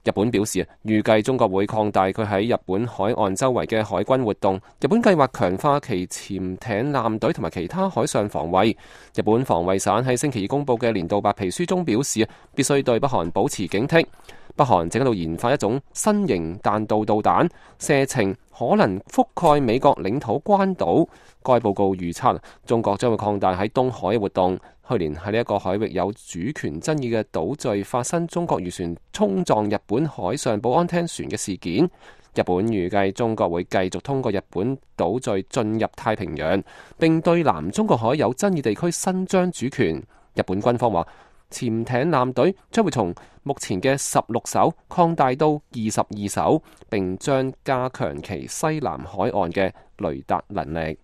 日本表示預計中國會擴大佢喺日本海岸周圍嘅海軍活動。日本計劃強化其潛艇艦隊同埋其他海上防衛。日本防衛省喺星期二公佈嘅年度白皮書中表示，必須對北韓保持警惕。北韓正喺度研發一種新型彈道導彈，射程可能覆蓋美國領土關島。該報告預測，中國將會擴大喺東海嘅活動。去年喺呢一個海域有主權爭議嘅島嶼發生中國漁船衝撞日本海上保安廳船嘅事件。日本預計中國會繼續通過日本島嶼進入太平洋，並對南中國海有爭議地區伸張主權。日本軍方話，潛艇艦隊將會從目前嘅16艘擴大到22艘，並將加強其西南海岸嘅雷達能力。